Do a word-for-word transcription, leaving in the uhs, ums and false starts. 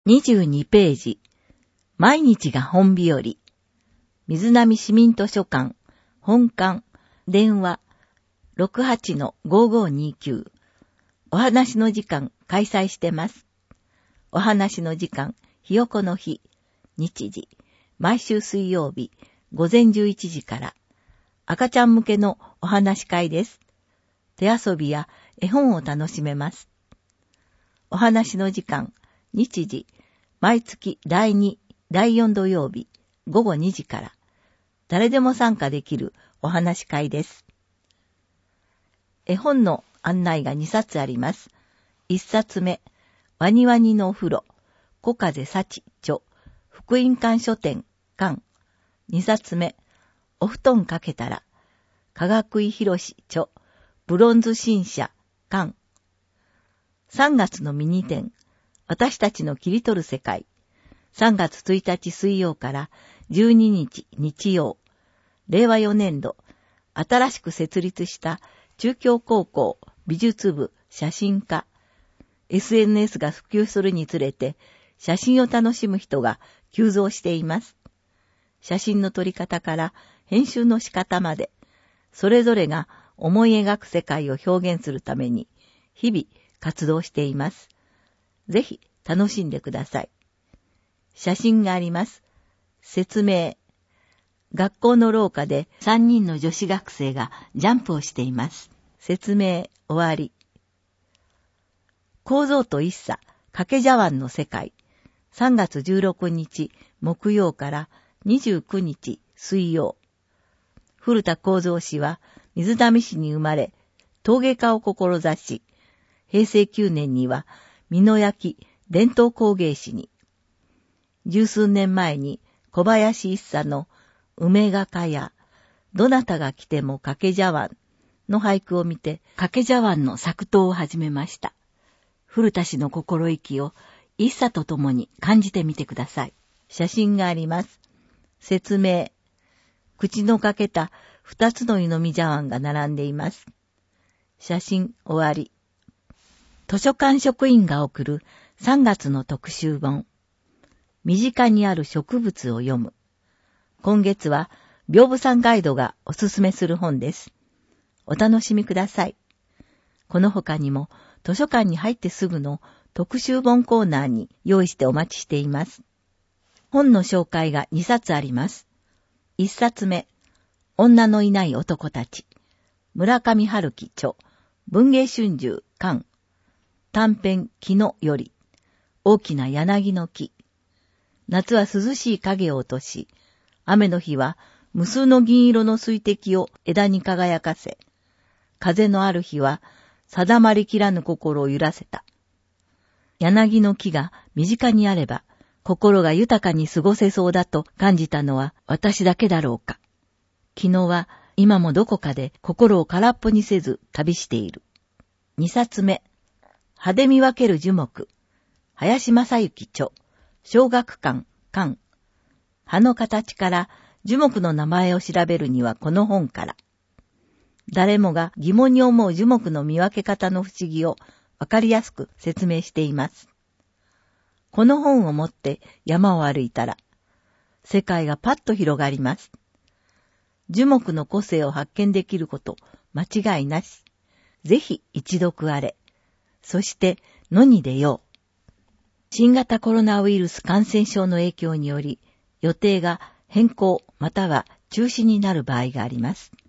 にじゅうにページ。毎日が本日和。水波市民図書館、本館、電話、ろくはちのごーごーにーきゅう。お話の時間開催してます。お話の時間、ひよこの日、日時、毎週水曜日、午前じゅういちじから、赤ちゃん向けのお話会です。手遊びや絵本を楽しめます。お話の時間、日時、毎月だいに、だいよん土曜日、午後にじから、誰でも参加できるお話会です。絵本の案内がにさつあります。いっさつめ、ワニワニのお風呂、小風幸著、福音館書店、館。にさつめ、お布団かけたら、かがくいひろし著、ブロンズ新社、館。さんがつのミニ展、私たちの切り取る世界。さんがつついたち水曜からじゅうににち日曜。れいわよねんど、新しく設立した中京高校美術部写真科。エスエヌエス が普及するにつれて、写真を楽しむ人が急増しています。写真の撮り方から編集の仕方まで、それぞれが思い描く世界を表現するために、日々活動しています。ぜひ楽しんでください。写真があります。説明。学校の廊下でさんにんの女子学生がジャンプをしています。説明終わり。構造と一茶、掛け茶碗の世界。さんがつじゅうろくにち木曜からにじゅうくにち水曜。古田幸三氏は水波市に生まれ、陶芸家を志し、へいせいきゅうねんには美濃焼伝統工芸士に。十数年前に小林一茶の梅がかや、どなたが来ても掛け茶碗の俳句を見て、掛け茶碗の作陶を始めました。古田氏の心意気を一茶と共に感じてみてください。写真があります。説明。口のかけた二つの湯飲み茶碗が並んでいます。写真終わり。図書館職員が送るさんがつの特集本。身近にある植物を読む。今月は屏風山ガイドがおすすめする本です。お楽しみください。この他にも図書館に入ってすぐの特集本コーナーに用意してお待ちしています。本の紹介がにさつあります。いっさつめ、女のいない男たち。村上春樹著、文藝春秋巻。短編木のより。大きな柳の木。夏は涼しい影を落とし、雨の日は無数の銀色の水滴を枝に輝かせ、風のある日は定まりきらぬ心を揺らせた。柳の木が身近にあれば、心が豊かに過ごせそうだと感じたのは私だけだろうか。昨日は今もどこかで心を空っぽにせず旅している。にさつめ、葉で見分ける樹木。林正幸著、小学館、館。葉の形から樹木の名前を調べるにはこの本から。誰もが疑問に思う樹木の見分け方の不思議をわかりやすく説明しています。この本を持って山を歩いたら、世界がパッと広がります。樹木の個性を発見できること間違いなし。ぜひ一読あれ。そして野に出よう。新型コロナウイルス感染症の影響により、予定が変更または中止になる場合があります。